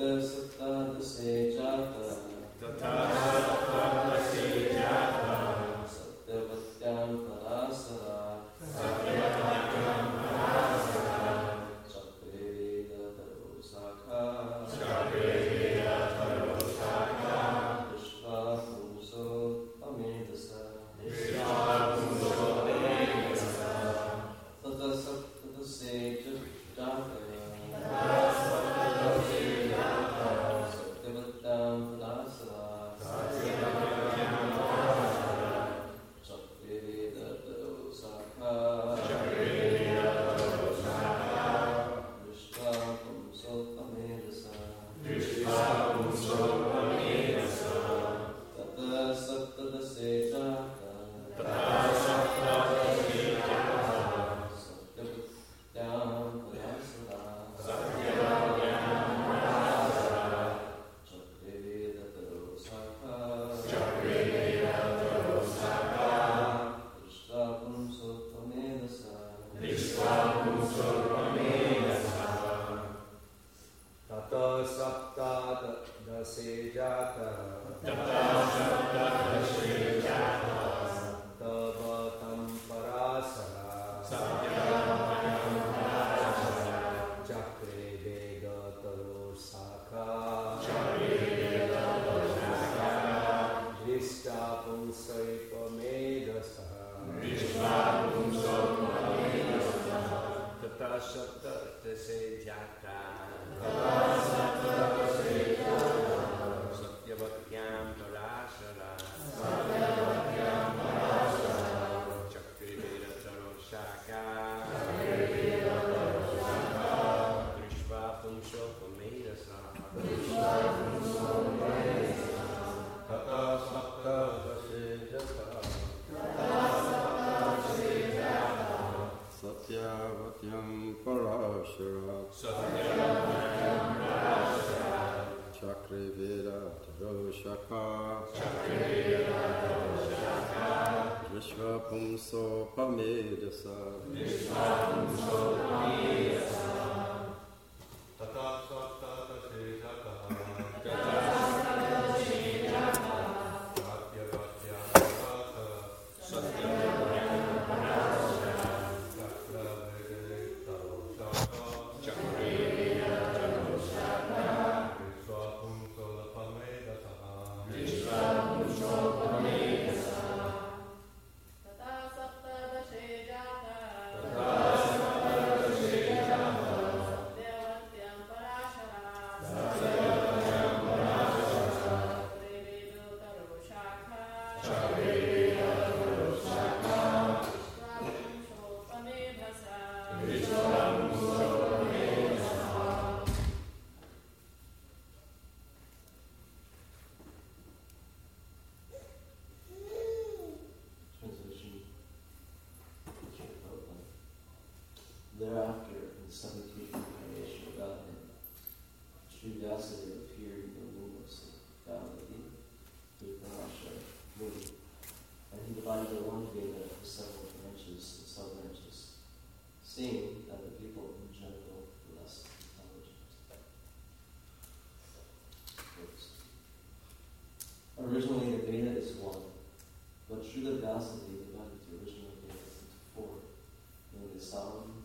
Thereafter, in the 17th incarnation of Godhead, Sri Vyasadeva appeared in the luminous Galilee with Parasha Muni, and he divided the one Veda into several branches and sub-branches, seeing that the people in general were less intelligent. Originally, the Veda is one, but Srila Vyasadeva divided the original Veda into four, namely Sam,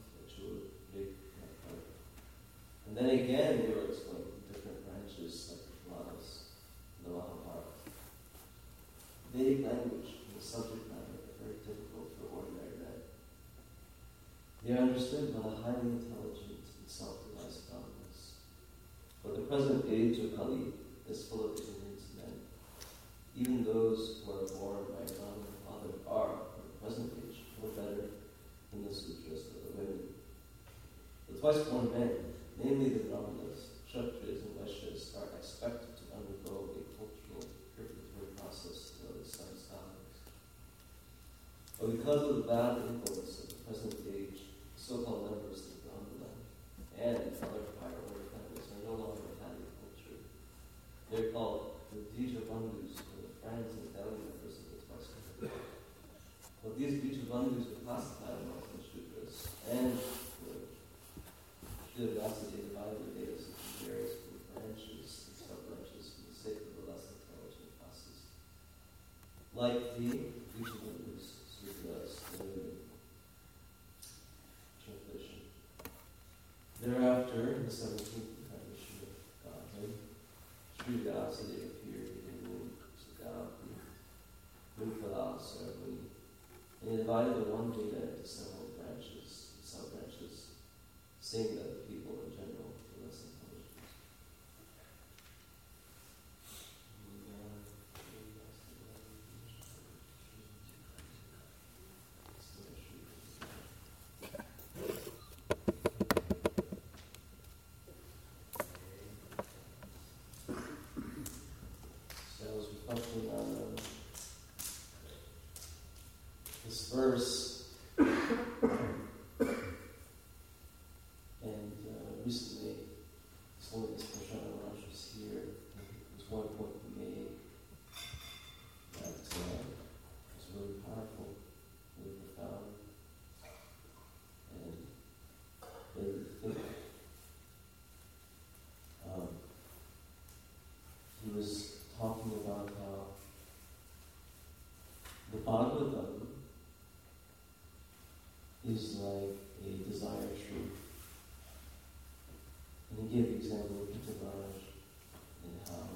and then again they were explained in different branches like the Puranas and the Mahabharata. Vedic language and the subject matter are very difficult for ordinary men. They are understood by the highly intelligent and self-realized Brahmanas. But the present age of Kali is full of ignorant men. Even those who are born by a Brahmin father are, in the present age, no better than the sutras of the women. The twice-born men, namely the Brahmanas, Kshatriyas, and Vaishyas, are expected to undergo a cultural purificatory process to the sun's topics. But because of the bad influence of the present age, the so-called members of the Brahmana and other higher order families are no longer highly cultured. They are called the Dijabandhus, or the friends and family members of the twice-born. But these Dijabandhus were classified among the Shudras and Srila Vyasadeva divided the Vedas like thee, each of them is served us. Translation. Thereafter, in the 17th incarnation of Godhead, Sri Vyasadeva appeared in Sugati, Mukhala ceremony, and divided the one Veda into several branches, sub-branches, saying that the people in general were less intelligent. So I was reflecting on this verse, and recently, someone this Prashant Maharaj was here, and there was one point he made that was really powerful, really profound, and made me think. He was talking about how the Bhagavatam is like a desire tree. And he gave the example of Peter Maharaj and how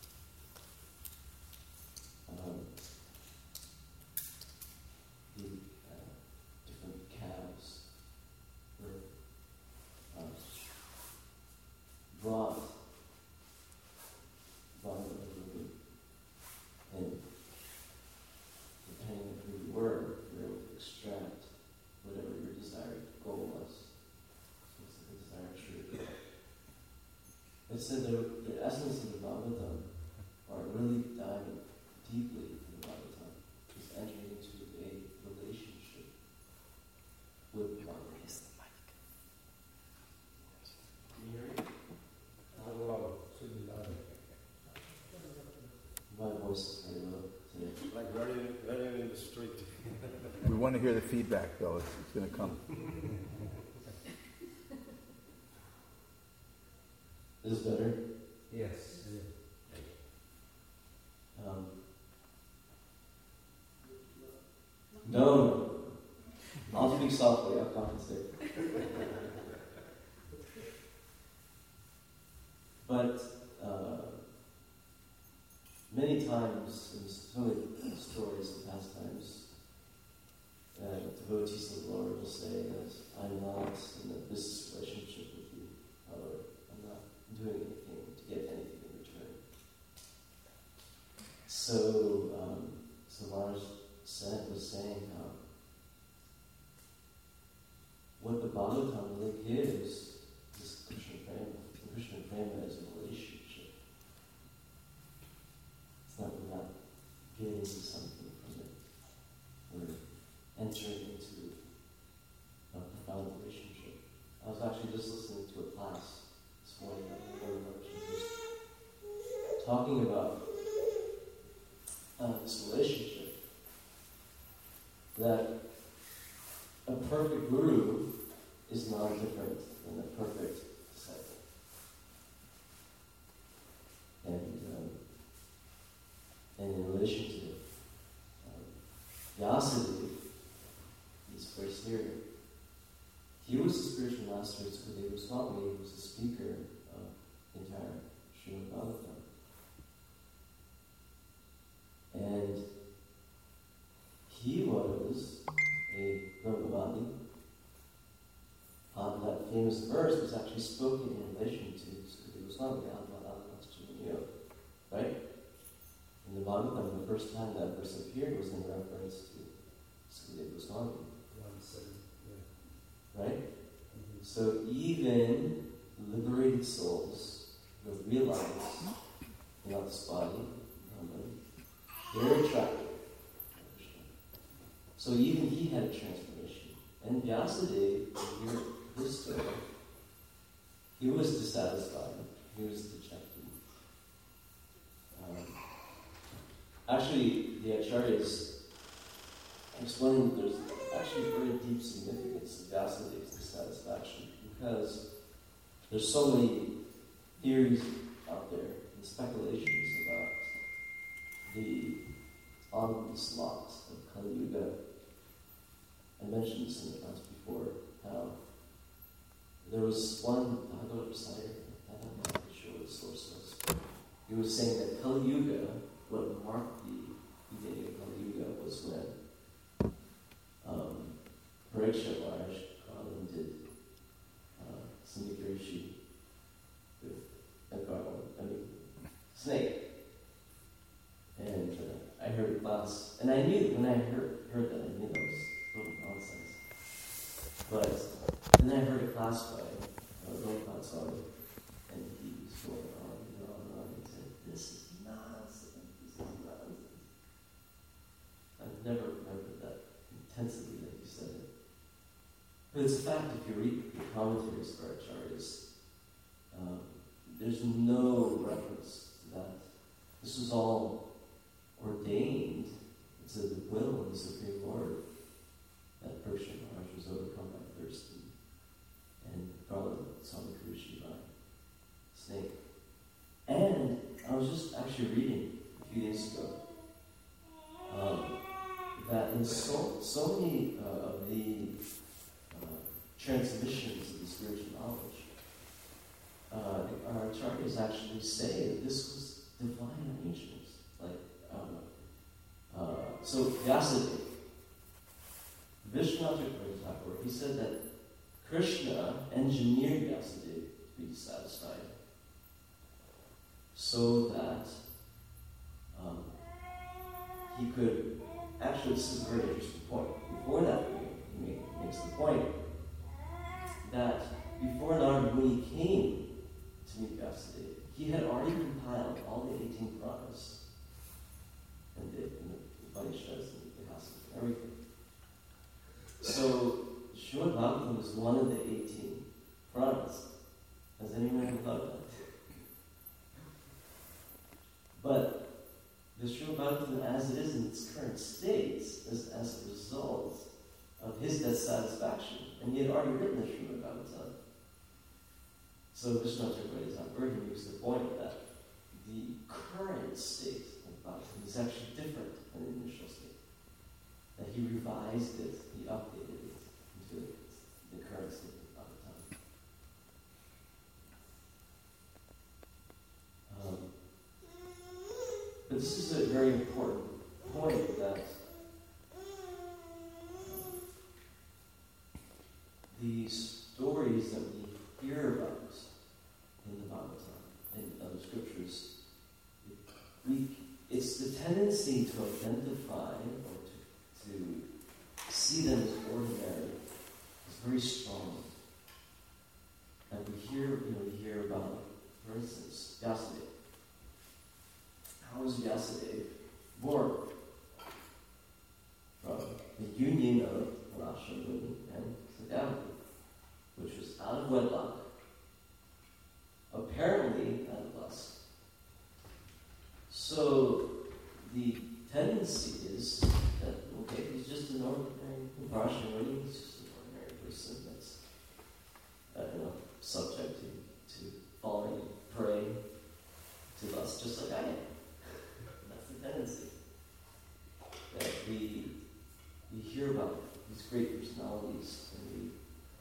the different calves were brought by the Guru, and depending on who you were able to extract whatever your desired goal was. So it's like a desired tree. It said the essence of the Bhagavatam, or really diving deeply into the Bhagavatam, is entering into a relationship with the Bhagavatam. Can you hear me? Not loud. Should be louder. My voice is very low today. Like very in the street. We want to hear the feedback, though. It's going to come. Is this better? Yes. No. I'll speak softly. I'll compensate. But many times in so many stories and pastimes, devotees of the Lord will say that I'm not in a business relationship with you, or I'm not doing anything to get anything in return. So Maharaj was saying how what the Bhagavatam really gives is Krishna Prema. Krishna Prema is a relationship. It's not we're not getting something from it. We're entering into a profound relationship. I was actually just listening to a class this morning that was talking about this relationship, that a perfect guru is not different than a perfect disciple. And in relation to Vyasadeva, he's first here. He was the spiritual master of Sukadeva Goswami. He was the speaker of the entire Srimad Bhagavatam. And he was a Brahmavadi. That famous verse was actually spoken in relation to Sukadeva Goswami, right? In the Bhagavatam, the first time that verse appeared was in reference to Sukadeva Goswami. Right? Mm-hmm. So even liberated souls who have realized they're not this body, they're attracted to Krishna. So even he had a transformation. And Vyasadeva, here his story, he was dissatisfied. He was dejected. Actually, the Acharyas explain that there's actually very deep significance of Vyasadeva's dissatisfaction, because there's so many theories out there and speculations about the on this lot of Kali Yuga. I mentioned this in the class before, how there was one Bhagavad Gita, I'm not really sure what the source was, but he was saying that Kali Yuga, what marked the beginning of Kali Yuga was when Parikshit Maharaj did Samikrishi with a snake. And I heard class, and I knew when I heard that, I knew that was total nonsense. But then I heard a class by Gopal Swami, and he was going on and on and on. He said, "This is nonsense. This is nonsense." I've never remembered that intensity that you said it. But it's a fact, if you read the commentaries for Acharyas, there's no reference to that. This was all ordained. It's the will of the Supreme Lord that Parikshit Maharaj was overcome by thirst and brought Samikrishi by snake. And I was just actually reading a few days ago that in so many of the transmissions of the spiritual knowledge, our acharyas actually say that this was divine arrangements. So Vyasadeva, Vishwanath Chakravarti Thakur, he said that Krishna engineered Vyasadeva to be satisfied so that he could, actually this is a very interesting point. Before that, he makes the point that before Narada Muni came to meet Vyasadeva, he had already compiled all the 18 Puranas and the Upanishads and the Iतिहास and everything. So Srimad Bhagavatam is one of the 18 Puranas. Has anyone ever thought of that? But the Srimad Bhagavatam as it is in its current state is as a result of his dissatisfaction. And he had already written the Srimad Bhagavatam. So Vishwanath Chakravarti Thakur, he makes the point that the current state of Bhagavatam is actually different than the initial state. That he revised it, he updated it into the current state of Bhagavatam. But this is a very important point that the stories that we hear about in the Bhagavatam and other scriptures, it's the tendency to identify or to see them as ordinary is very strong. And we hear about, for instance, Vyasadeva. How was Vyasadeva born? From the union of Parashara Muni and Satyavati, which was out of wedlock, apparently out of lust. So the tendency is that, okay, he's just an ordinary Parashara Muni, he's just an ordinary person that's subject to falling prey to lust, just like I am. That's the tendency. That we hear about these great personalities and we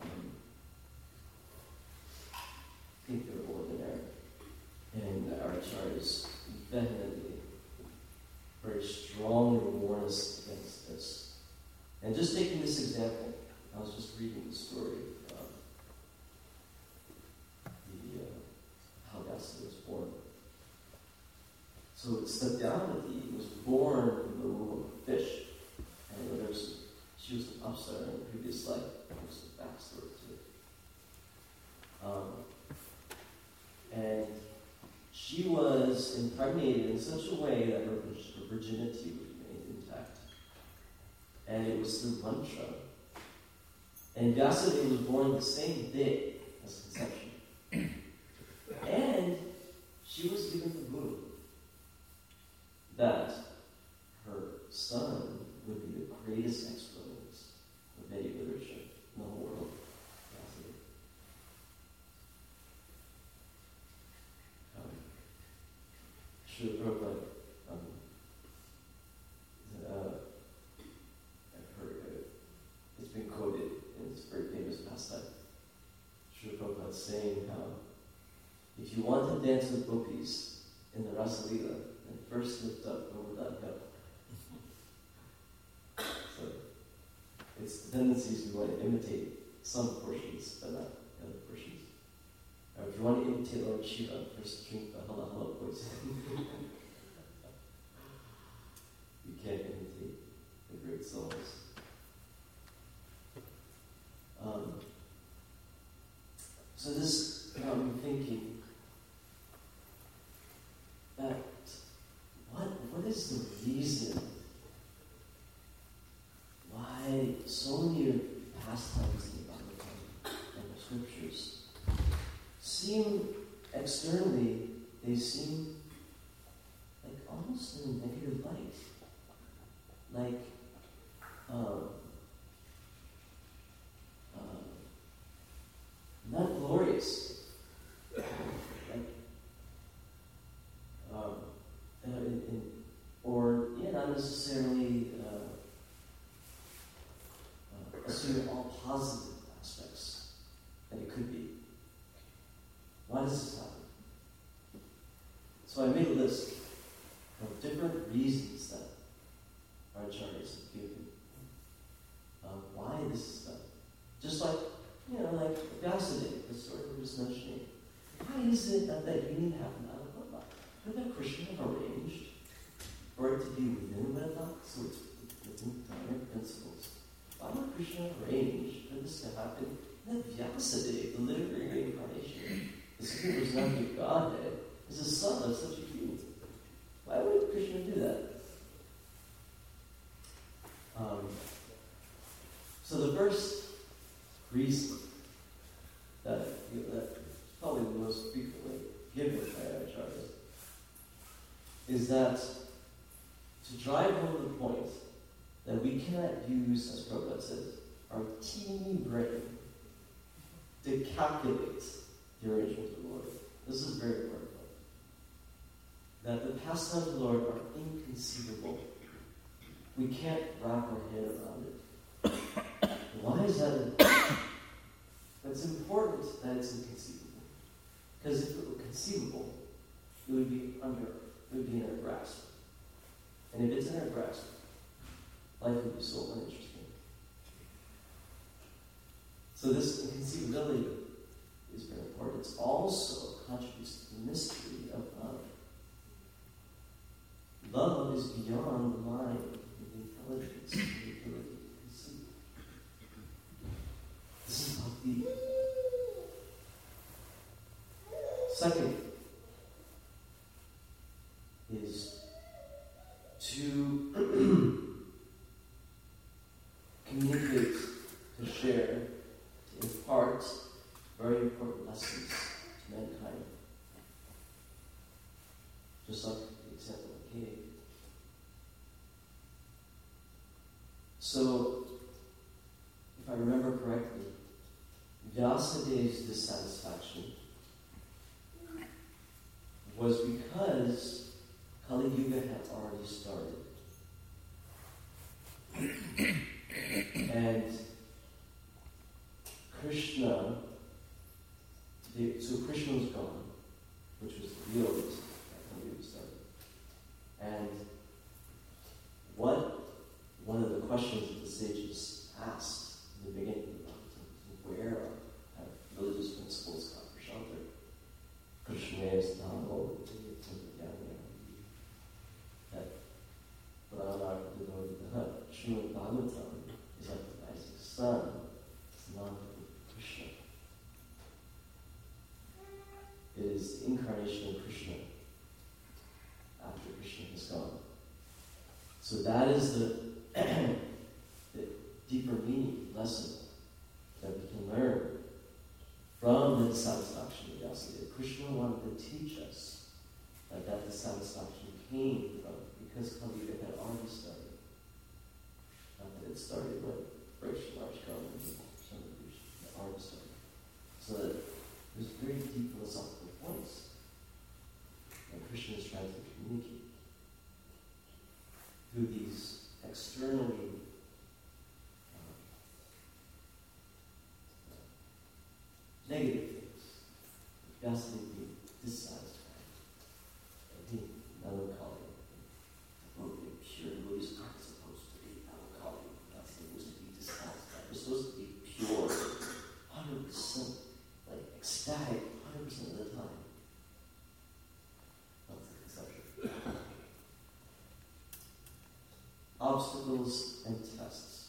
think they're ordinary. And our acharyas vehemently, very strongly warn us against this. And just taking this example, I was just reading the story of how Vyasa was born. So Satyavati was born in the womb of a fish. And she was an upstart in the previous life. There's a backstory to it. And she was impregnated in such a way that her virginity was remained intact. And it was through mantra. And Vyasadeva was born the same day as conception. And she was given the boon that her son would be the greatest exponent of Vedic literature in the whole world. Srila Prabhupada want to dance with gopis in the Rasa Leela, then first lift up Govardhan Hill. So it's the tendencies we want to imitate some portions, but not other portions. Or if you want to imitate Lord Shiva, first drink the hala hala poison. You can't imitate the great souls. So this got me thinking that what is the reason why so many pastimes in the Bhagavatam and the scriptures seem externally, they seem like almost in a negative light. Like not glorious. Like or not necessarily assuming all positive aspects that it could be. Why does this happen? So I made a list of different reasons that our acharyas have given why this is done. Just like, like Vyasadeva, the story we were just mentioning. Why is it that you need to have an Anubhava? Couldn't Krishna have arranged for it to be within wedlock, so it's within dharmic principles? Why would Krishna arrange for this to happen? And then Vyasadeva, the literary reincarnation, the Supreme of Godhead, is the son of such a being. Why would Krishna do that? So the first reason that probably the most frequently given by our acharyas is that to drive home the point that we cannot use, as Prabhupada says, our teeny brain to calculate the arrangement of the Lord. This is very important. That the pastimes of the Lord are inconceivable. We can't wrap our head around it. Why is that? It's important that it's inconceivable. Because if it were conceivable, it would be in our grasp. And if it's in our grasp, life would be so uninteresting. So this inconceivability is very important. It also contributes to the mystery of love. Love is beyond the mind, the intelligence, the ability to conceive. This is bhakti. Second is to communicate, to share, to impart very important lessons to mankind. Just like the example I gave. So, if I remember correctly, Vyasadev's dissatisfaction was because Kali Yuga had already started. And Krishna, so Krishna was gone, which was the real reason that Kali Yuga started. And one of the questions that the sages asked in the beginning of the Bhagavatam, where are religious principles got prashantar? Krishna is Dhammo, that Brahma Srimad Bhagavatam is like the rising sun, it's not Krishna. It is the incarnation of Krishna after Krishna is gone. So that is the deeper meaning, lesson that we can learn from the dissatisfaction of Vyasadeva. Krishna wanted to teach us that dissatisfaction came from because Kali Yuga had already started. Not that it started when Vaishnava and some of the had already started. So that there's very deep philosophical points that Krishna is trying to communicate through these externally negative things. Vyasadeva being dissatisfied. obstacles and tests.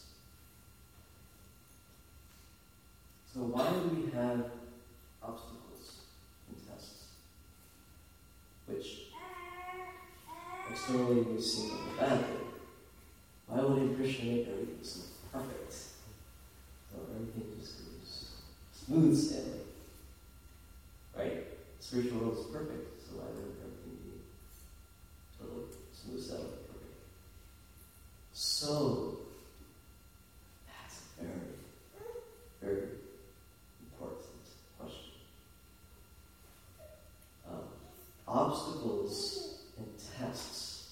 So why do we have obstacles and tests? Which externally may seem like a bad thing. Why would Krishna make everything so perfect? So everything just goes smooth sailing. Right? The spiritual world is perfect, so why would everything be totally smooth sailing? Perfect. So that's a very, very important question. Obstacles and tests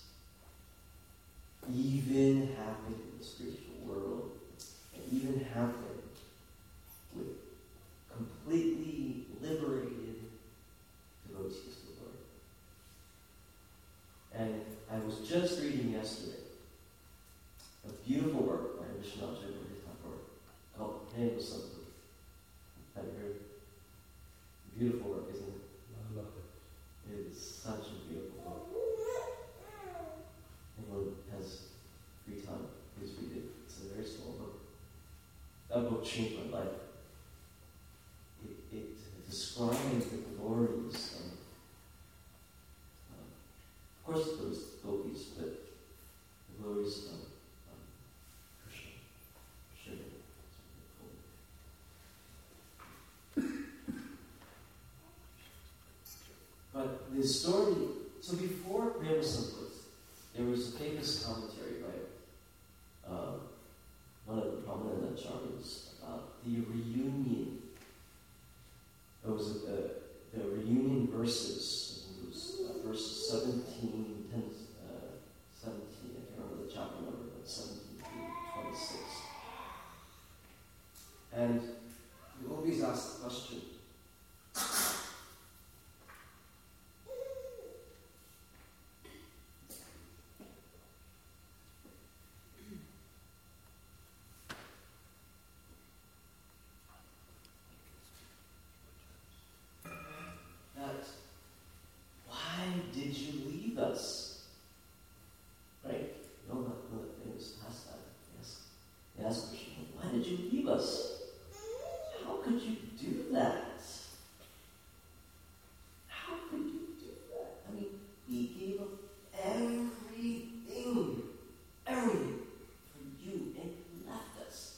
even happen in the spiritual world, and even happen with completely liberated devotees of the Lord. And I was just reading yesterday a beautiful work by Vishwanath Chakravarti Thakur called Prema Sampriti. Have you heard? Beautiful work, isn't it? I love it. It is such a beautiful book. Anyone has free time, please read it. It's a very small book. That book changed my life. It describes the glories of course there was gopis, but the glories of Krishna. Shiva. But the story, so before Prema Sampriti, there was a famous commentary by one of the prominent acharyas about the reunion. There was the reunion verses. It was verse 17, 10, 17, I can't remember the chapter number, but 17 to 26. And the gopis asked the question, why did you leave us? Right? No, not famous past that. Yes. They asked Krishna, why did you leave us? How could you do that? How could you do that? I mean, we gave up everything for you, and you left us.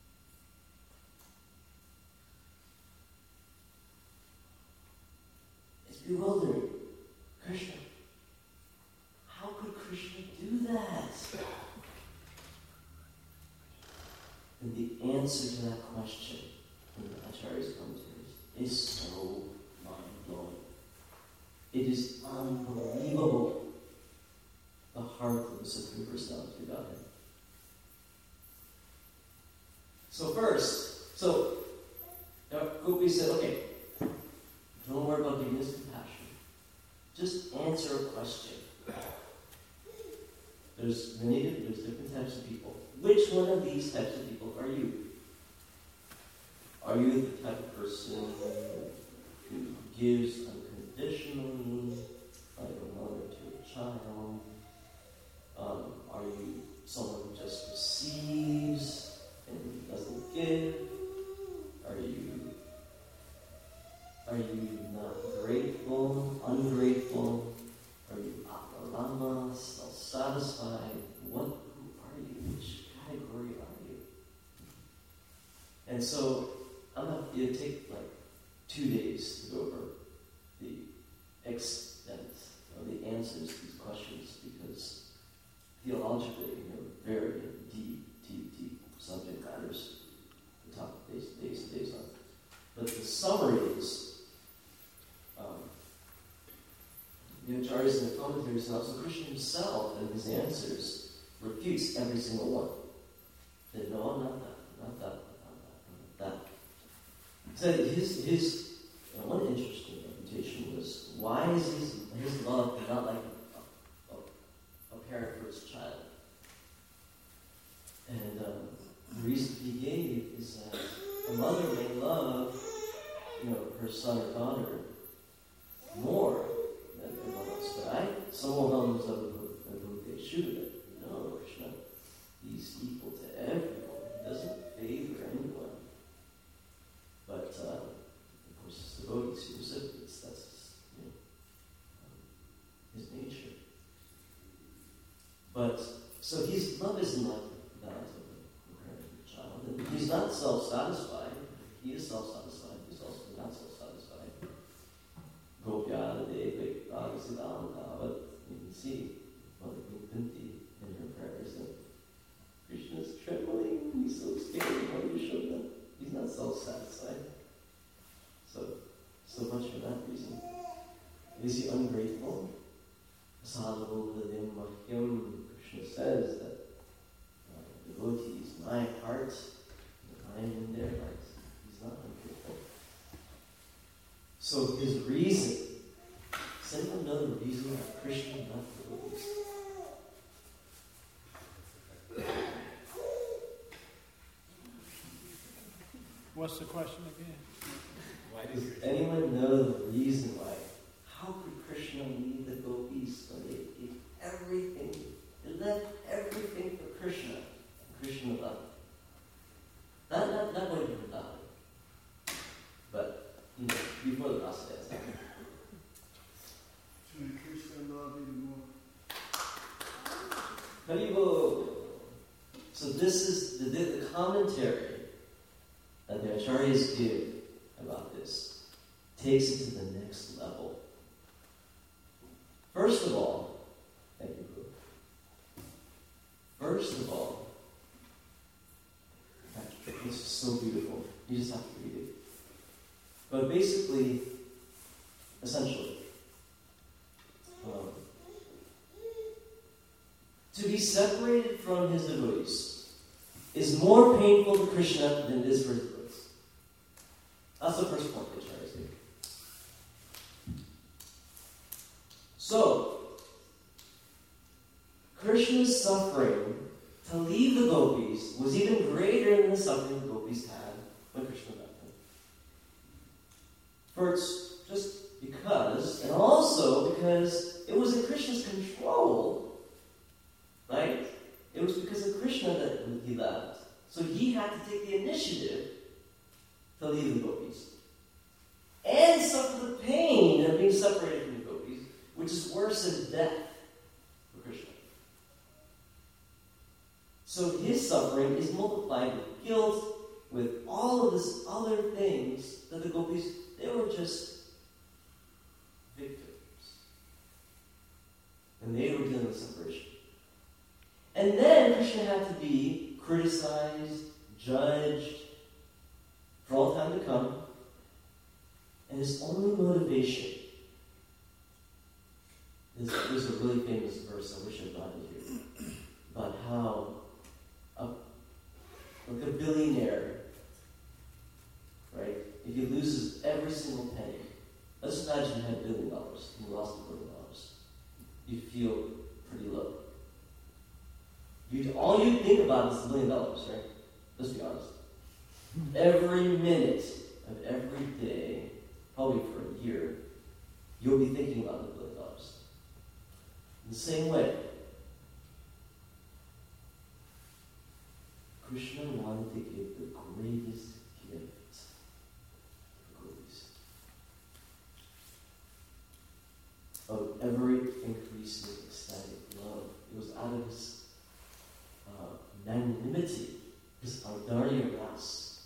It's bewildering. Krishna. How could Krishna do that? And the answer to that question in the Acharya's commentaries is so mind-blowing. It is unbelievable, the heart of the Supreme Personality of Godhead. So first, Gopi said, okay, don't worry about giving us compassion. Just answer a question. There's different types of people. Which one of these types of people are you? Are you the type of person who gives unconditionally, like a mother to a child? Are you someone who just receives and doesn't give? Are you not grateful, ungrateful? Are you akalama, self-satisfied? Who are you? Which category are you? And so, it'll take like 2 days to go over the extent of the answers to these questions, because theologically, very deep subject matters to talk days and days on. But the summary is, the acharyas and the commentaries, and also Krishna himself and his answers refutes every single one. That no, not that. So his one interesting refutation was, why is his love not like a parent for his child? And the reason he gave is that a mother may love, her son or daughter more than everyone else. But someone else who they should have. Krishna. But, so his love is not that of a parent child. And he's not self-satisfied. He is self-satisfied. He's also not self-satisfied. Gopya, Devi, Bhagavatam, but you can see Mother Kunti in her prayers that Krishna is trembling. He's so scared. How do you show that? He's not self-satisfied. So much for that reason. Is he ungrateful? Sadhu Hridayam Mahyam, Krishna says that devotees, my heart, I am in their hearts. He's not ungrateful. So his reason, is anyone know the reason why Krishna left devotees? What's the question again? Does anyone know the reason why? How could Krishna leave the gopis when they gave everything? They left everything for Krishna. Krishna left. Not going to Vrindavan, but before the Rasa dance happened. To increase their love even more. Haribo. So this is the commentary that the acharyas give about this. Takes it to the next level. First of all, thank you, Guru. First of all, it's so beautiful. You just have to read it. But basically, essentially, to be separated from his devotees is more painful to Krishna than it is for his devotees. That's the first point that Charles gave. So, Krishna's suffering to leave the gopis was even greater than the suffering the gopis had when Krishna left them. First, just because, and also because it was in Krishna's control, right? It was because of Krishna that he left. So he had to take the initiative to leave the gopis. And suffer the pain of being separated from the gopis, which is worse than death for Krishna. So his suffering is multiplied with guilt, with all of these other things that the gopis, they were just victims. And they were dealing with separation. And then Krishna had to be criticized, judged, for all time to come. And his only motivation is, there's a really famous verse, I wish I brought it here, about how like a billionaire, right? If he loses every single penny, let's imagine you had $1 billion, and you lost $1 billion. You feel pretty low. All you think about is $1 billion, right? Let's be honest. Every minute of every day, probably for a year, you'll be thinking about $1 billion. In the same way, Krishna wanted to give the greatest gift to gopis of ever-increasing ecstatic love. It was out of his magnanimity, his audarya ras.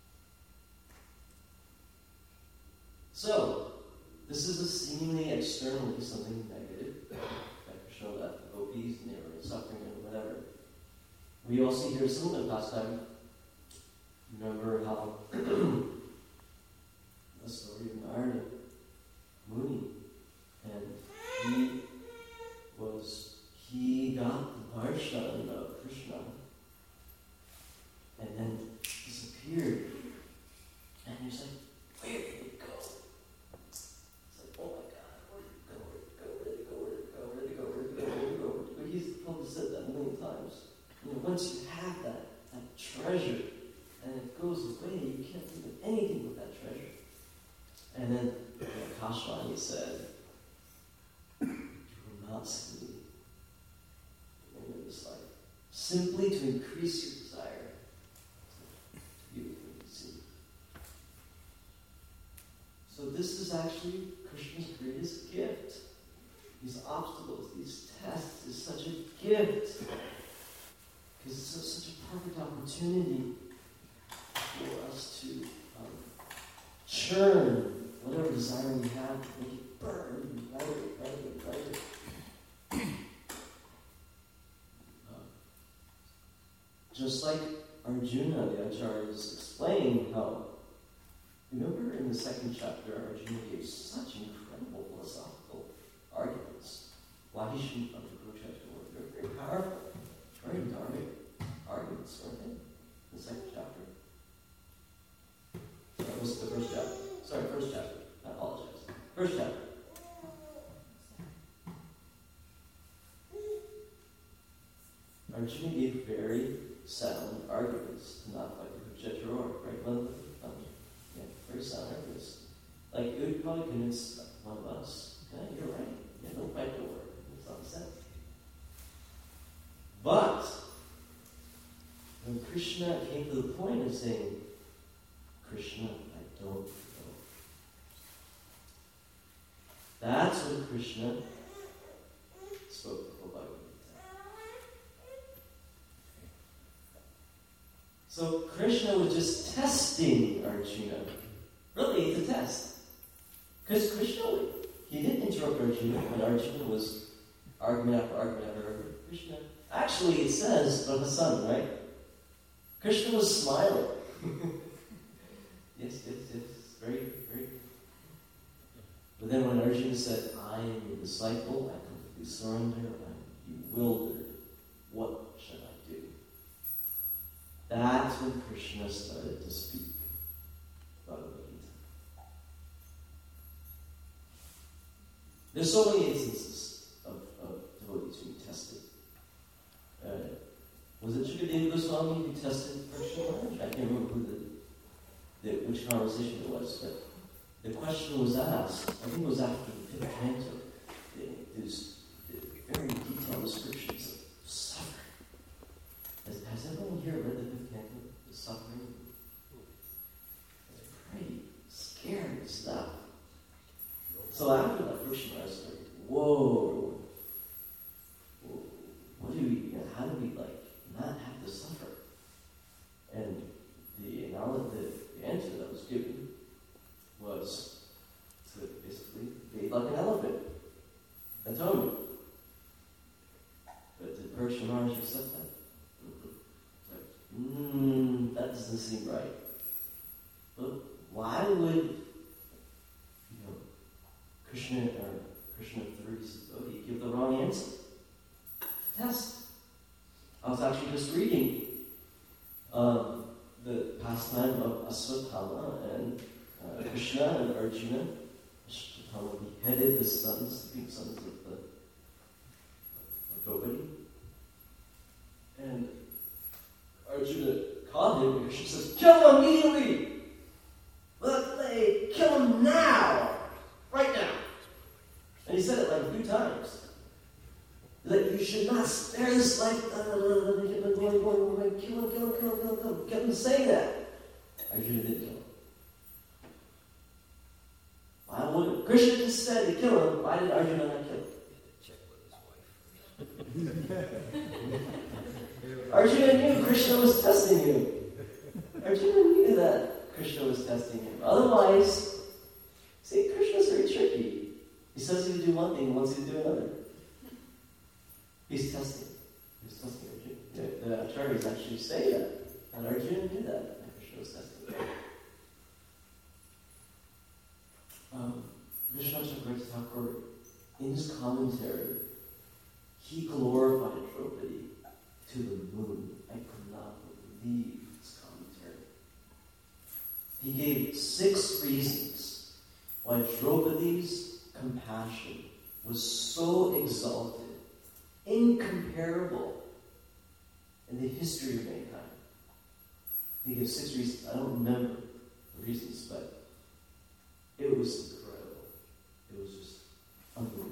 So, this is a seemingly externally something negative, that Krishna left the gopis and they were suffering and whatever. We also hear similar last time. Remember how the story of Narada Muni, and he got the darshan of Krishna and then disappeared. And he was like, where did it go? It's like, oh my God, where did it go? But he's probably said that a million times. Once you have that treasure and it goes away, you can't think of anything with that treasure. And then Kashmani said, you will not see me in this life. Simply to increase your desire to be with me and see. So this is actually Krishna's greatest gift. these obstacles, these tests is such a gift. Because it's such a perfect opportunity for us to churn whatever desire we have, make it burn brighter. Just like Arjuna, the Acharya is explaining how, remember in the second chapter, Arjuna gave such incredible philosophical arguments why he shouldn't undergo Kurukshetra. They're very powerful, very dharmic arguments, weren't they? In the second chapter. That was the first chapter. Sorry, first chapter. I apologize. First chapter. Arjuna gave very sound arguments to not fight the Kurukshetra war, right? Yeah, very sound arguments. Like, it would probably convince one of us, yeah, you're right. Yeah, don't fight the war. It's not sense. But when Krishna came to the point of saying, Krishna, I don't know. That's when Krishna spoke the Bhagavad Gita. So Krishna was just testing Arjuna. Really, it's a test. Because Krishna, he didn't interrupt Arjuna when Arjuna was argument after argument after argument. Krishna, actually it says from the sun, right? Krishna was smiling. Yes, very, very. But then when Arjuna said, I am your disciple, I completely surrender, I'm bewildered, what should I do? That's when Krishna started to speak Bhagavad Gita. There's so many instances of devotees being tested. Was it Shukadeva Goswami who tested Krishna? I can't remember which conversation it was, but the question was asked, I think it was after the fifth canto. There's very detailed descriptions of suffering. Has everyone here read the fifth canto? The suffering? It's pretty scary stuff. So after that, Krishna was like, whoa, what do we, how do we not have to suffer? And the answer that was given was to basically behave like an elephant. Atonement. But did Parikshit Maharaj accept that? That doesn't seem right. But why would Krishna 30 give the wrong answer? Test. I was actually just reading the pastime of Aswatthama and Krishna and Arjuna. Aswatthama beheaded the sleeping sons of Draupadi. And Arjuna caught him and Krishna says, kill him immediately! Kill him now! Right now! And he said it a few times. That you should not spare this life. Kill him. Kept him saying that. Arjuna didn't kill him. Why would Krishna just said to kill him? Why did Arjuna not kill him? Check with his wife. Arjuna knew Krishna was testing him. Arjuna knew that Krishna was testing him. Otherwise, see, Krishna's very tricky. He says he would do one thing, he wants you to do another. He's testing Arjuna. The acharyas actually say that. And Arjuna knew that. And Krishna was testing Vishwanath Chakravarti Thakur, in his commentary, he glorified Draupadi to the moon. I could not believe his commentary. He gave 6 reasons why Draupadi's compassion was so exalted, incomparable in the history of mankind. He gave 6 reasons. I don't remember the reasons, but it was incredible. It was just unbelievable.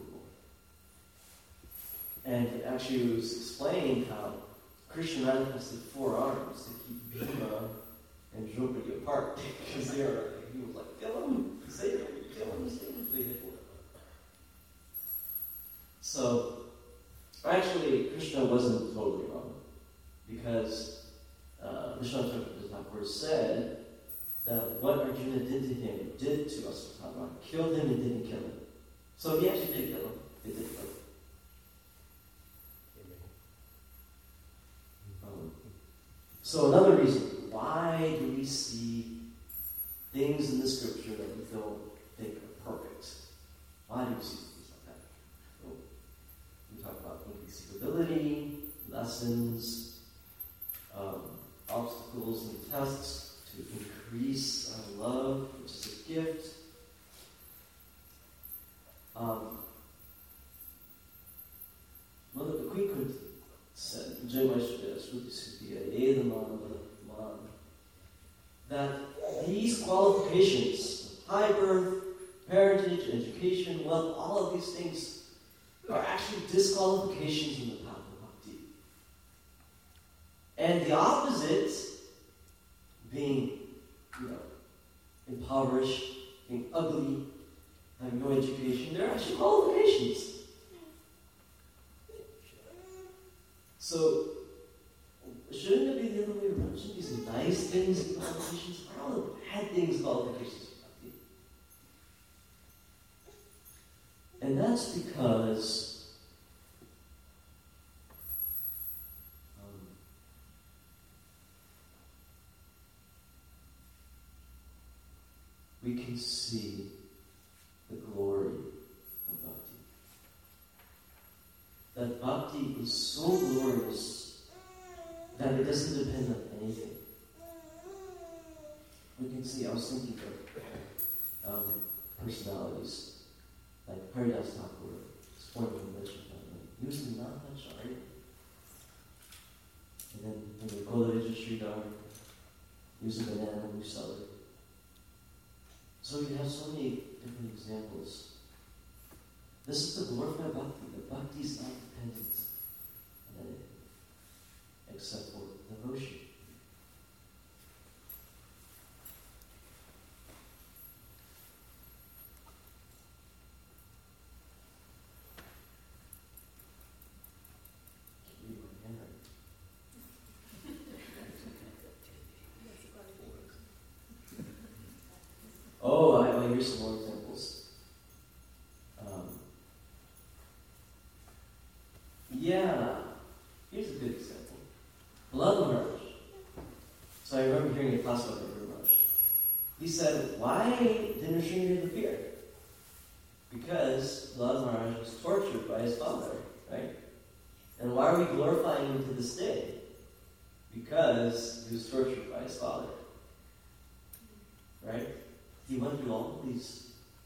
And actually it was explaining how Krishna manifested 4 arms to keep Bhima and Draupadi apart. Because he was like, kill him, save him, kill him, save him. So, actually, Krishna wasn't totally wrong, because Vishwanath Thakur said that what Arjuna did to him, did to Aswatthama, killed him and didn't kill him. So he actually did kill him. He did kill him. So another reason, why do we see things in the scripture that we don't think are perfect? Why do we see things like that? Well, we talk about inconceivability, lessons, obstacles and tests to increase our love, which is a gift. The Queen could said, that these qualifications, high birth, parentage, education, wealth, all of these things are actually disqualifications in the path of bhakti. And the opposite, being, impoverished, being ugly, having no education, they're actually qualifications. So, shouldn't it be the other way around? Shouldn't these nice things be qualifications? Why are all the bad things qualifications? And that's because we can see the glory of bhakti. That bhakti is so glorious that it doesn't depend on anything. We can see, I was thinking of personalities like Haridas Thakur, born in the Vishnu family. He was not that shy. And then in the Kolarija Sridhar, he was a banana seller. So we have so many different examples. This is the glorified bhakti. The bhakti is not dependent on anything except for devotion. Here's some more examples. Here's a good example. Prahlad Maharaj. So I remember hearing a class about Prahlad Maharaj. He said, why didn't Sri interfere? Because Prahlad Maharaj was tortured by his father, right? And why are we glorifying him to this day? Because he was tortured by his father, right? He went through all these,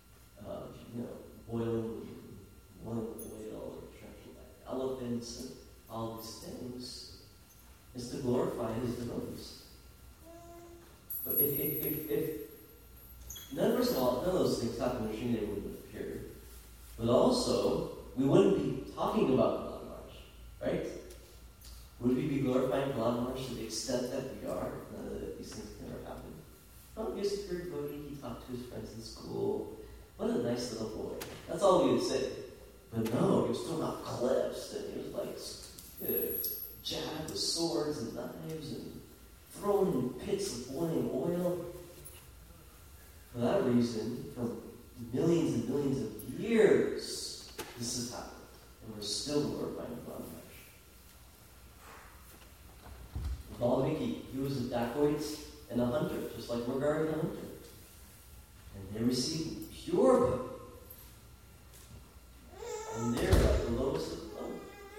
boiling oil, or attraction by elephants, and all these things, is to glorify his devotees. But if first of all, none of those things happened, Srinath wouldn't have appeared. But also, we wouldn't be talking about Prahlad Maharaj, right? Would we be glorifying Prahlad Maharaj to the extent that we are? None of these things can ever happen. Oh, he's a pure devotee, he talked to his friends in school. What a nice little boy. That's all we would say. But no, he was throwing out cliffs, and he was like jabbed with swords and knives, and thrown in pits of boiling oil. For that reason, for millions and millions of years, this has happened. And we're still glorifying Prahlad Maharaj. Valmiki, he was a dacoit and a hunter, just like Murgari the hunter. And they received pure bhakti. And they're at the lowest of the low.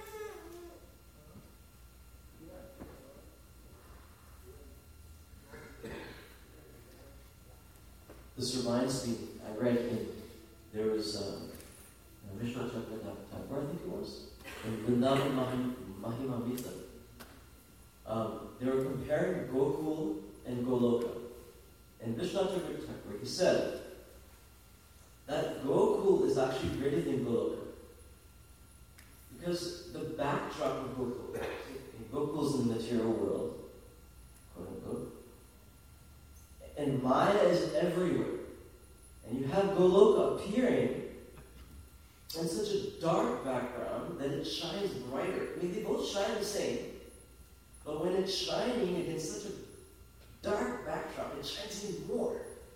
This reminds me, I read there was Vishwanath Thakur, I think it was, in Vrindavan Mahimamrita. They were comparing Gokul and Goloka. And Vishwanath Thakur, he said that Gokul is actually greater than Goloka. Because the backdrop of Gokul is in the material world, quote unquote. And Maya is everywhere. And you have Goloka appearing in such a dark dark background, then it shines brighter. I mean, they both shine the same, but when it's shining against such a dark backdrop, it shines even more.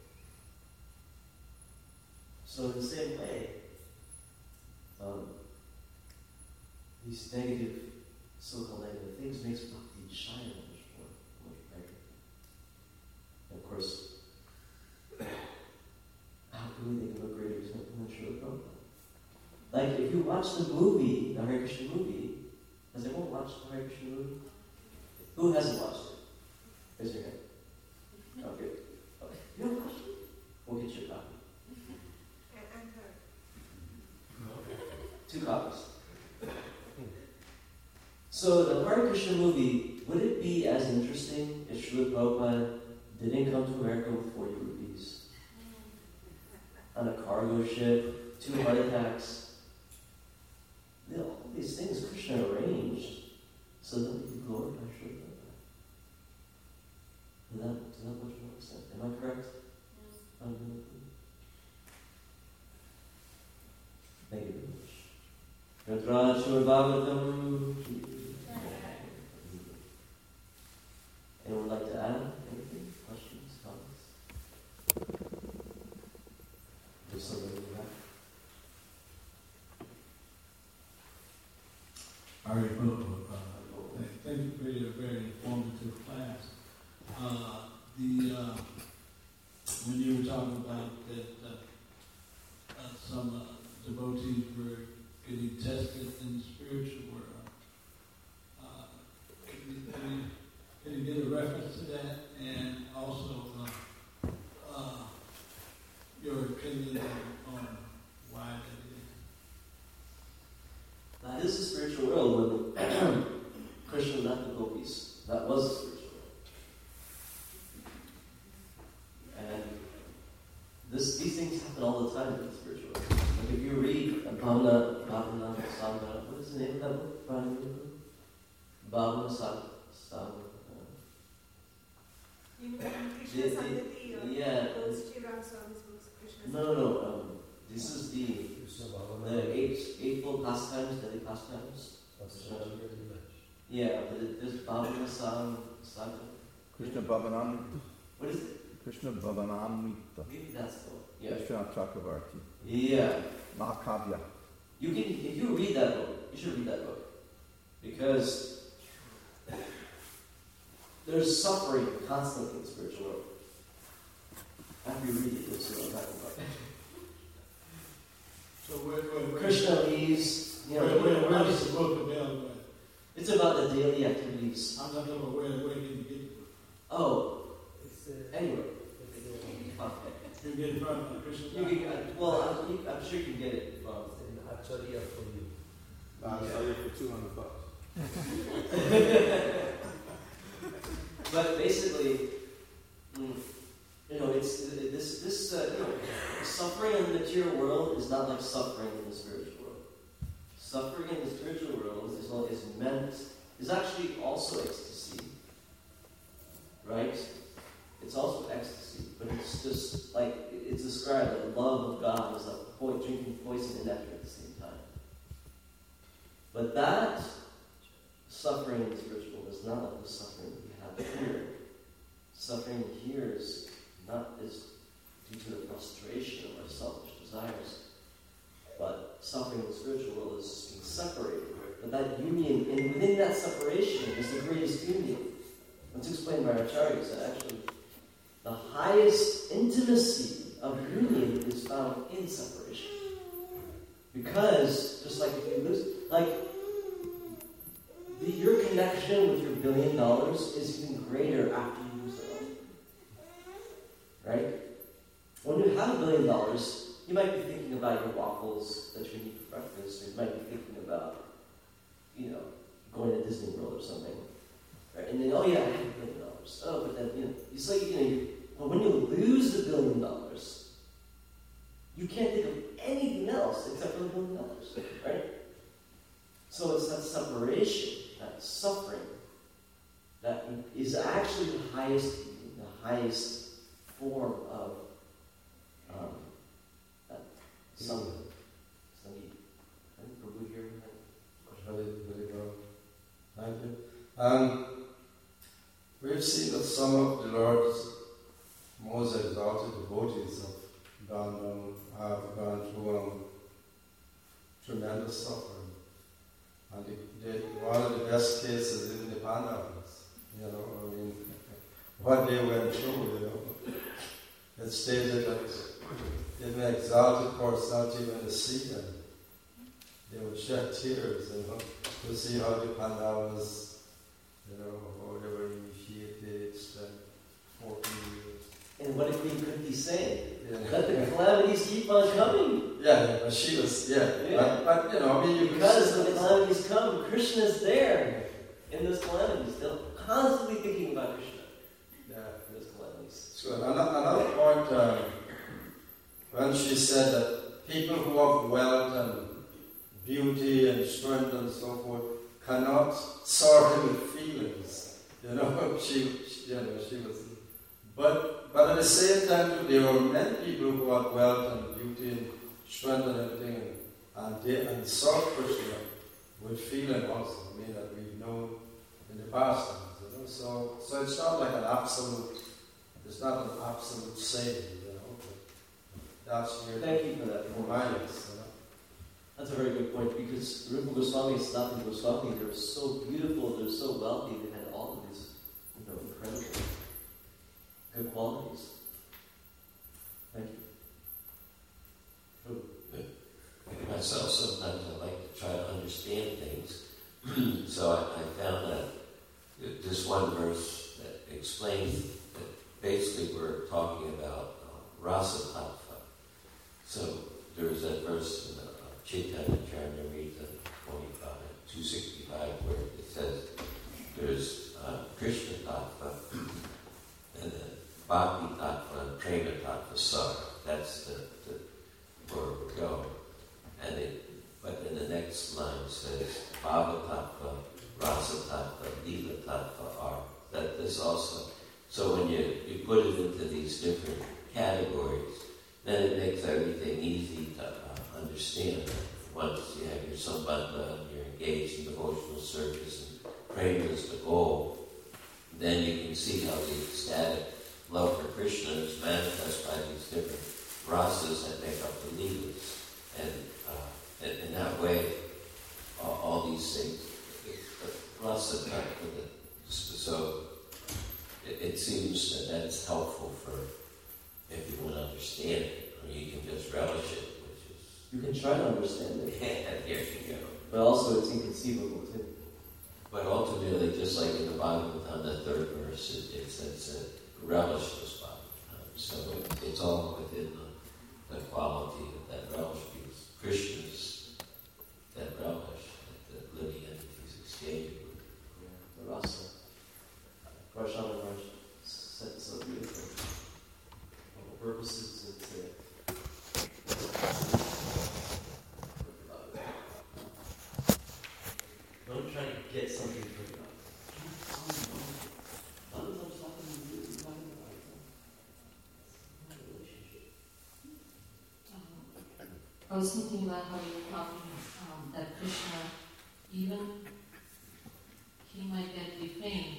So in the same way, these negative, so-called negative things makes bhakti shine much more, much brighter. And of course, how can we think of a greater example than Srila Prabhupada? Like, if you watch the movie, the Hare Krishna movie, has everyone watched the Hare Krishna movie? Who hasn't watched it? Raise your hand. Okay. Okay. You haven't watched it? We'll get you a copy. Two copies. So the Hare Krishna movie, would it be as interesting if Srila Prabhupada didn't come to America with 40 rupees? On a cargo ship, 2 heart attacks. You know, all these things Krishna arranged so that we could glorify Srila Prabhupada. To that much more extent. Am I correct? Thank you very much. Yatrā Śrīmad Bhagavatam. Anyone like to add anything? Questions? Comments? There's somebody in the back. Ari Prabhupada, thank you for your very informative class. When you were talking about that some devotees were getting tested in the spiritual world, can you get a reference to that, and also your opinion on why that is? That is the spiritual world when Krishna left the gopis. That was the spiritual world. And these things happen all the time in the spiritual world. Like if you read Bhavana Sangha, what is the name of that book? Bhavana Sangha. You mean Krishna Sangati or yeah. those Sriram Swami's books, Krishna No. This is the eightfold pastimes, daily pastimes. Yeah, but there's Bhavana Sangha. Krishna Bhavanamrita. What is it? Krishna Bhavanamrita. Maybe that's the one. Yeah. Krishna Chakravarti. Yeah. Mahakavya. You can, if you read that book, you should read that book. Because there's suffering constantly in the spiritual world. After you read it, you'll see what I'm talking about. So where Krishna leaves, where is the book available? It's about the daily activities. I'm not talking where can you get it? Oh, anyway. You can get it from Krishna. I'm sure you can get it from Acharya for you. I'll sell you for $200. But basically, it's this suffering in the material world is not like suffering in the spiritual world. Suffering in the spiritual world is actually also ecstasy, right? It's also ecstasy, but it's just like it's described that the love of God is like drinking poison and nectar at the same time. But that suffering in the spiritual world is not like the suffering we have here. Suffering here is due to the frustration of our selfish desires. But suffering in the spiritual world is just being separated. But that union, and within that separation is the greatest union. It's explained by Acharyas that actually the highest intimacy of union is found in separation. Because, just like if you lose, your connection with your $1 billion is even greater after you lose it all. Right? When you have $1 billion, you might be thinking about your waffles that you eat for breakfast, or you might be thinking about, going to Disney World or something. Right? And then, I have $1 billion. Oh, but then, it's like, but when you lose the $1 billion, you can't think of anything else except for the $1 billion, right? So it's that separation, that suffering, that is actually the highest form of that Sangeet. I think Prabhu And we've seen that some of the Lord's most exalted devotees have gone through tremendous suffering. And one of the best cases in the Pandavas, what they went through, it stated that in the exalted personality when they see them, they would shed tears, to see how the Pandavas, how they were initiated, spent 14 years. And what did Queen Kunti say? Yeah. Let the calamities keep on coming. Yeah, but she was, Yeah. But you Because when the calamities come, Krishna's there in those calamities. They're constantly thinking about Krishna. Yeah. In those calamities. So another point, when she said that people who have wealth and beauty and strength and so forth cannot sort with feelings. She was. But at the same time, too, there were many people who had wealth and beauty and strength and everything, and saw Krishna with feeling also. That we've known in the past times. So it's not like an absolute. It's not an absolute saying. That's here. Thank you for that. Remind us. That's a very good point, because Rupa Goswami and Sanatana Goswami, they're so beautiful, they're so wealthy, they had all of these, incredible good qualities. Thank you. Myself, sometimes I like to try to understand things. So I found that this one verse that explains that basically we're talking about rasa tattva. So there's that verse in Chaitanya Charitamrita 265, where it says there's Krishna tattva and then Bhakti tattva and Prema tattva sara. That's where we're going. But then the next line says Bhava tattva, Rasa tattva, Lila tattva are. That this also. So when you put it into these different categories, then it makes everything easy to understand. Once you have your sambandha and you're engaged in devotional service and prema is the goal, then you can see how the ecstatic love for Krishna is manifest by these different rasas that make up the leelas. And in that way, all these things, rasa tattva, so it seems that that's helpful for if you want to understand it, or you can just relish it, which is... You can try to understand it. There you go. But also it's inconceivable too. But ultimately, just like in the Bhagavatam, the third verse, it says that relish this Bhagavatam. So it's all within the quality of that relish, because Krishna's that relish that the living entities exchange with. Yeah, the rasa. Vaishnava Maharaj said it so beautifully. For the purposes of today. Don't try to get something from God. I was thinking about how you were talking that Krishna, even he might get defamed,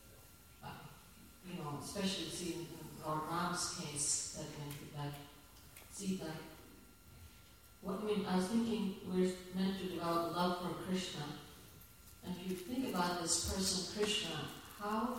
especially see in Lord Ram's case that went like Sita. I was thinking we're meant to develop love for Krishna, and if you think about this person Krishna, how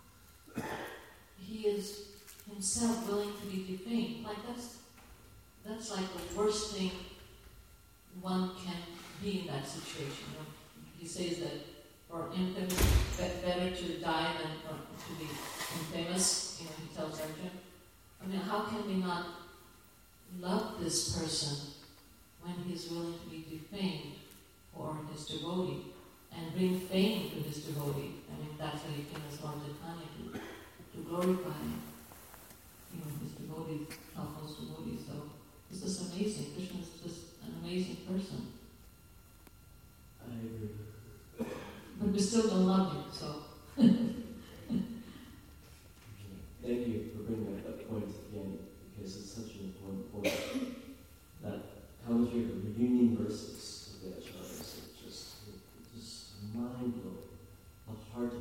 he is himself willing to be defamed, like that's like the worst thing one can be in that situation. He says that for infamous, better to die than to be infamous. He tells Arjuna. How can we not love this person when he's willing to be defamed for his devotee and bring fame to his devotee? That's how he came as Lord Chaitanya to glorify his devotees, help those devotees. So it's just amazing. Krishna is just an amazing person. I agree. But we still don't love him, so. Thank you for bringing up that point again, because it's such an important point. That Kamatrika reunion verses of the Acharyas are just mind blowing. The heart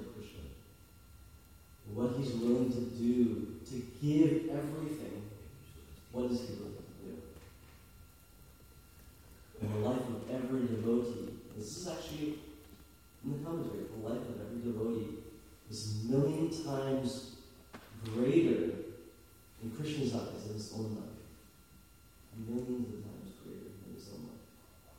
This is actually in the commentary. The life of every devotee is 1,000,000 times greater in Krishna's eyes than his own life. Millions of times greater than his own life.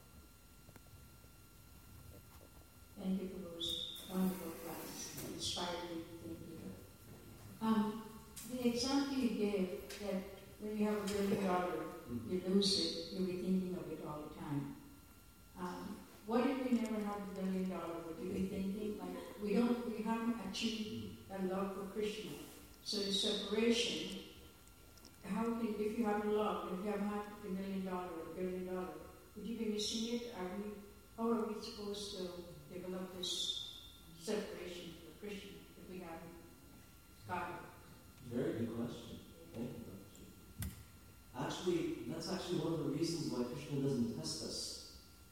Thank you for those wonderful classes. Inspired me to think here. The example you gave that when you have $1 billion, you lose it, you'll be thinking of it all the time. What if we never had $1 billion? Would you be thinking like we haven't achieved a love for Krishna? So the separation. If you have love, if you have had $1 million or $1 billion, would you be missing it? How are we supposed to develop this separation for Krishna if we haven't got it? Very good question. Thank you. Actually, that's actually one of the reasons why Krishna doesn't test us.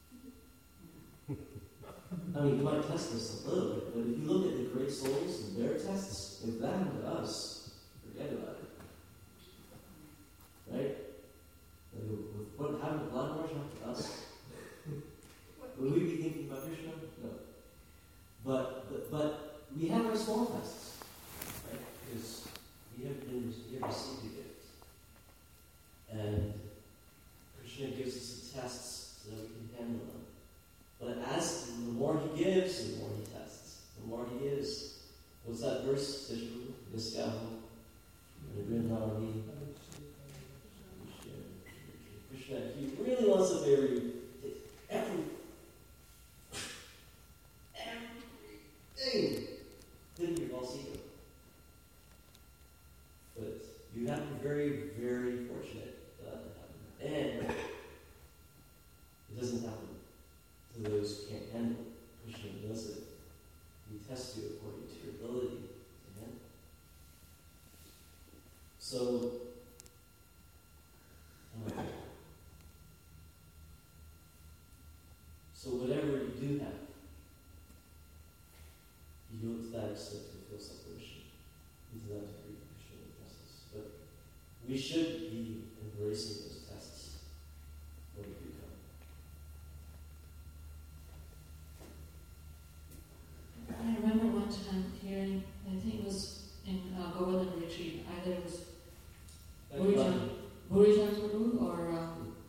I mean, he might test us a little bit, but if you look at the great souls and their tests, if that happened to us, forget about it. Right? With what happened to blood rush after us? Would we be thinking about Krishna? No. But we have our small tests, right? Because we have received a gift. And Krishna gives us the tests so that we can handle them. But as the more he gives, the more he tests. The more he gives. What's that verse? Krishna, he really wants to marry everything. Then you're false ego. But you have to be very, very fortunate for that to happen. And it doesn't happen to those who can't handle it. Krishna does it. He tests you according to your ability to handle it. So whatever you do have, you go to that extent to feel separation. To that degree, Krishna will test us. But we should be embracing those tests when we become. I remember one time hearing, I think it was in Govardhan retreat, either it was Burijan Guru or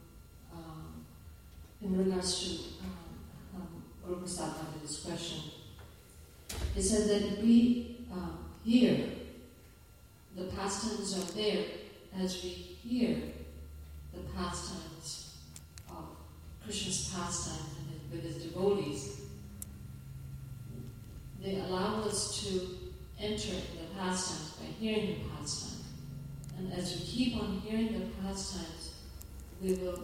in regards to Guru Prasad had this question. He said that if we hear the pastimes are there, as we hear the pastimes of Krishna's pastimes with his devotees, they allow us to enter the pastimes by hearing the pastimes. And as we keep on hearing the pastimes, we will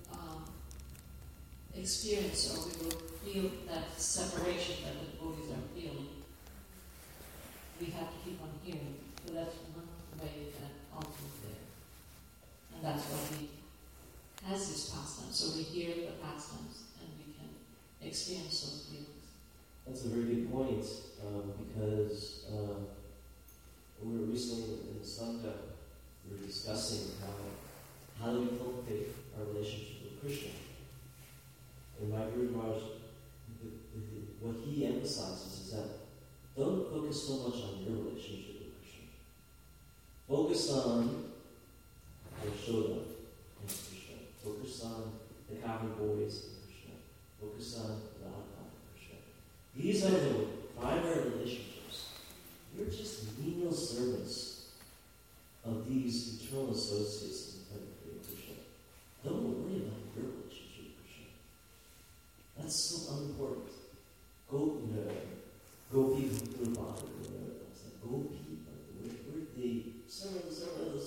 experience or we will feel that separation that the devotees are feeling. We have to keep on hearing. So that's one way that ultimately there. And that's why he has these pastimes. So we hear the pastimes and we can experience those feelings. That's a very good point, because we were recently in the Sangha, we were discussing how do we cultivate our relationship with Krishna. And my Guru Maharaj, what he emphasizes is that don't focus so much on your relationship with Krishna. Focus on Yashoda and Krishna. Focus on the cowherd boys and Krishna. Focus on Radha and Krishna. These are the primary relationships. You're just menial servants of these eternal associates in the temple of Krishna. Don't worry about your relationship with Krishna. That's so unimportant. Go people who do bother or whatever else. Go people. We're the servant, the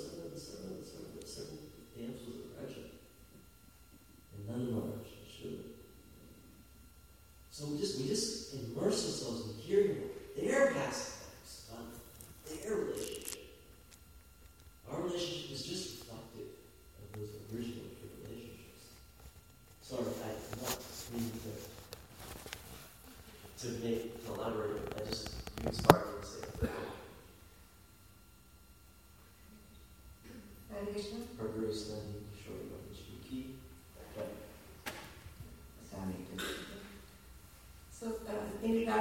damsels of Raja. And none of our should. So we just immerse ourselves in hearing their pastimes, their relationship. Our relationship is just reflective of those original relationships. Sorry, I'm not meaning to elaborate. I just inspired me to say that. For grace, then he showed you what this key.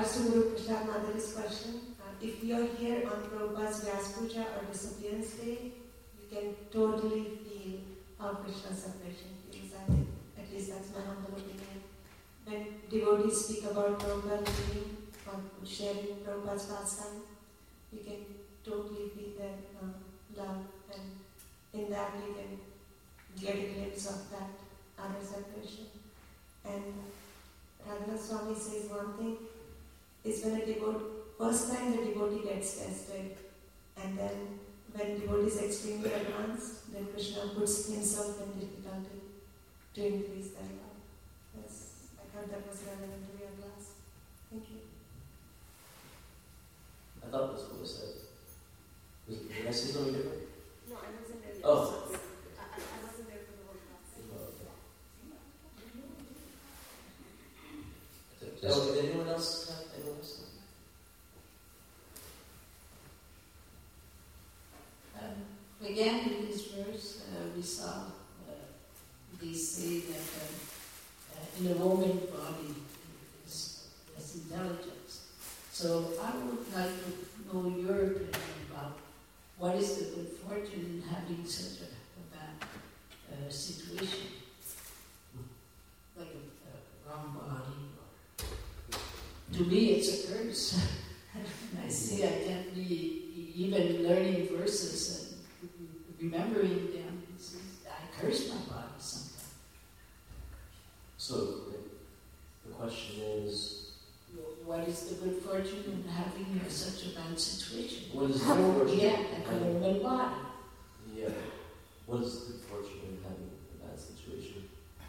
regards to Guru Prashad Madhuri's question, if you are here on Prabhupada's Vyas Puja or Disappearance Day, you can totally feel how Krishna separation feels. I think, at least that's my humble opinion. When devotees speak about Prabhupada living or sharing Prabhupada's pastime, you can totally feel their love, and in that you can get a glimpse of that other separation. And Radha Swami says one thing is when first time the devotee gets tested, and then when devotee is extremely advanced, then Krishna puts himself in difficulty to increase their love. Yes, I thought that was relevant to your class. Thank you. I thought that's what was said. Did I say something different? No, I wasn't there. Oh. I wasn't there for the whole class. Did anyone else have anyone else? Again, in this verse, we saw they say that in a woman body is intelligence. So I would like to know your opinion about what is the good fortune in having such a bad situation, like a wrong body. To me, it's a curse. And I see I can't be even learning verses and remembering them. I curse my body sometimes. So the question is, what is the good fortune in having such a bad situation? what is the good fortune? Yeah, like a woman body. Yeah. What is the good fortune in having a bad situation?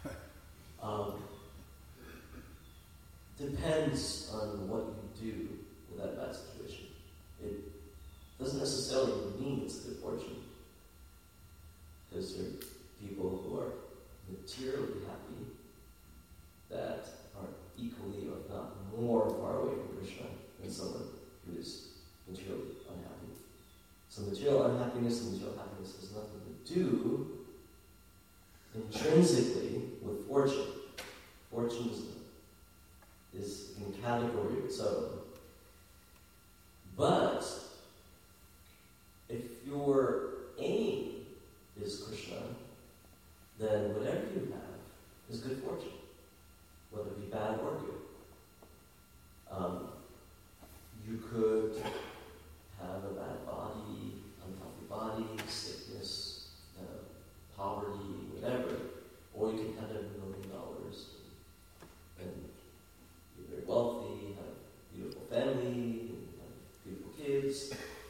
Depends on what you do with that bad situation. It doesn't necessarily mean it's good fortune. Because there are people who are materially happy that are equally, or if not more, far away from Krishna than someone who is materially unhappy. So material unhappiness and material happiness has nothing to do intrinsically with fortune. Fortune is in a category of its own. But if your aim is Krishna, then whatever you have is good fortune, whether it be bad or good. You could have a bad body, unhealthy body, sickness, poverty, whatever, or you can have $1 million and be very wealthy, have a beautiful family, have beautiful kids.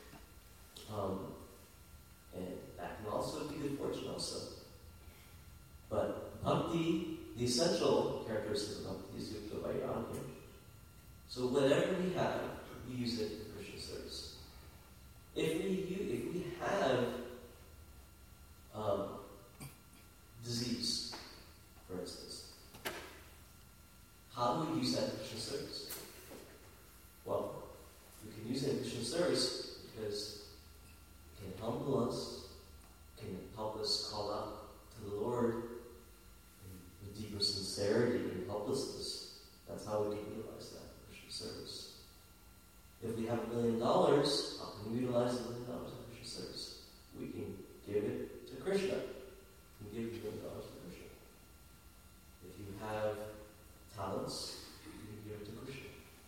And that can also be good fortune also. But bhakti, the essential characteristic of bhakti is yukta vairagya. So whatever we have, we use it for Krishna service. If we have disease, for instance, how do we use that in Krishna service? Well, we can use it in Krishna service because it can humble us, can help us call out to the Lord with deeper sincerity and helplessness. That's how we can utilize that in Krishna service. If we have $1 million, how can we utilize $1 million in Krishna service? We can give it to Krishna. We can give $1 million to Krishna. If you have talents, you can give it to Krishna.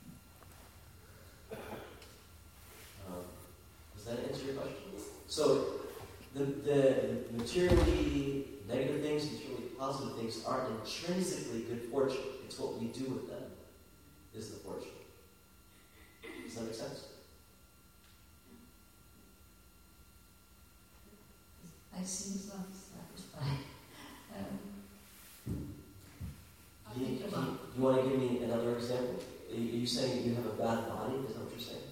Does that answer your question? So, the materially negative things, materially positive things aren't intrinsically good fortune. It's what we do with them is the fortune. Does that make sense? I see as long as that was fine. You want to give me another example? Are you saying you have a bad body? Is that what you're saying?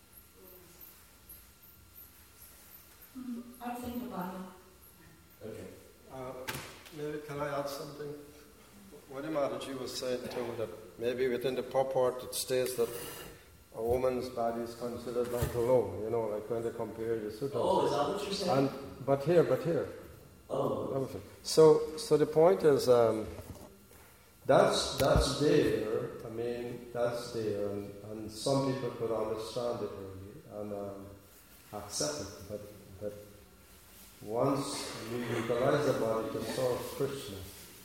I'll think about it. Okay. Maybe can I add something? What Mataji was saying too, that maybe within the purport it states that a woman's body is considered like low, like when they compare the sutras. Oh, is that what you're saying? But here. Oh. So the point is, that's there. I mean, that's there, and some people could understand it really and accept it. But once you utilize the body to serve Krishna,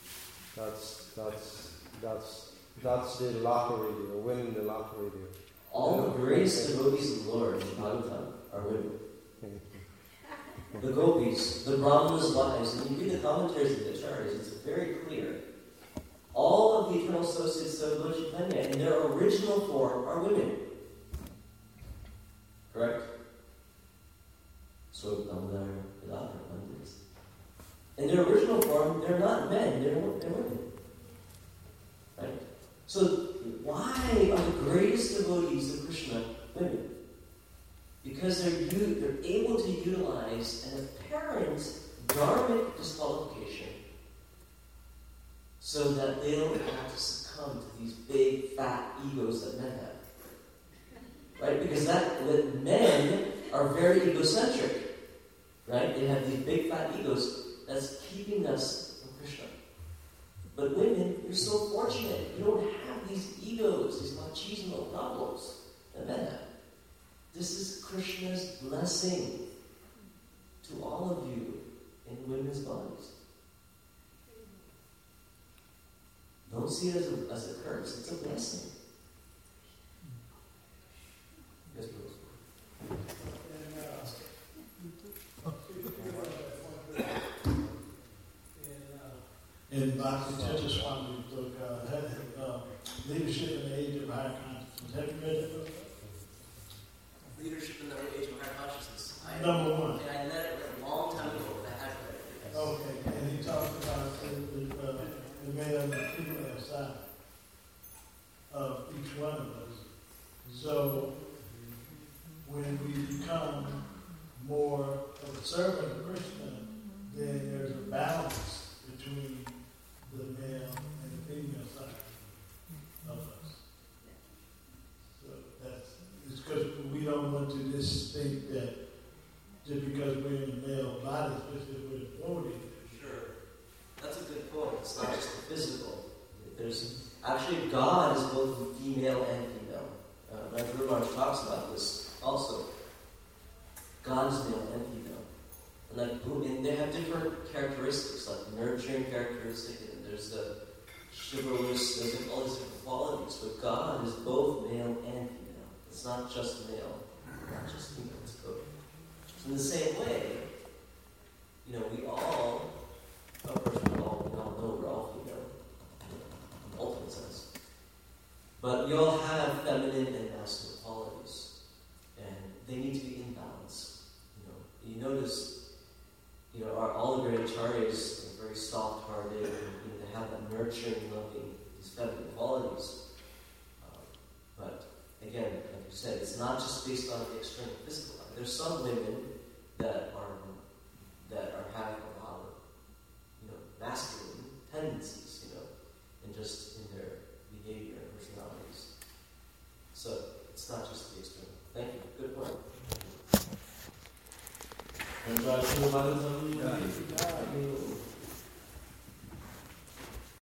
that's the lottery there, winning the lottery there. All the greatest devotees of the Lord in Bhagavatam are women. The gopis, the Brahma's wives, and you read the commentaries of the acharyas, it's very clear. All of the eternal associates of Lord Chaitanya in their original form are women. Correct? So, in their original form, they're not men, they're women. Right? So, why are the greatest devotees of Krishna women? Because they're able to utilize an apparent dharmic disqualification so that they don't have to succumb to these big, fat egos that men have. Right? Because that men are very egocentric. Right? They have these big, fat egos that's keeping us from Krishna. But women, you're so fortunate. You don't have these egos, these machismo problems that men have. This is Krishna's blessing to all of you in women's bodies. Don't see it as a curse. It's a blessing. Yes, please. In Bhakti Chandra Swami's book, Leadership in the Age of Higher Consciousness. Have you read that book? Leadership in the Age of Higher Consciousness. Number one. And I read it a long time ago, but I haven't read it. Okay, and he talks about the male and the female side of each one of us. So, when we become more of a servant of Krishna, then there's a balance between the male and the female side of us. So it's because we don't want to just think that just because we're in the male body, especially if we're devoted. Sure. That's a good point. It's not just the physical. There's actually God is both female and female. Like Guru Maharaj talks about this also. God is male and female. And they have different characteristics, like nurturing characteristic, and there's the chivalrous, there's all these different qualities. But God is both male and female. It's not just male, not just female, it's both. So in the same way, we all, of course we all know we're all female, in the ultimate sense. But we all have feminine and masculine qualities, and they need to be in balance. You notice, all the great acharyas are very soft-hearted, and they have that nurturing, loving, these feminine qualities. But again, like you said, it's not just based on the external physical life. There's some women that have a lot of, masculine tendencies, and just in their behavior and personalities. So it's not just the external. Thank you. Good point. And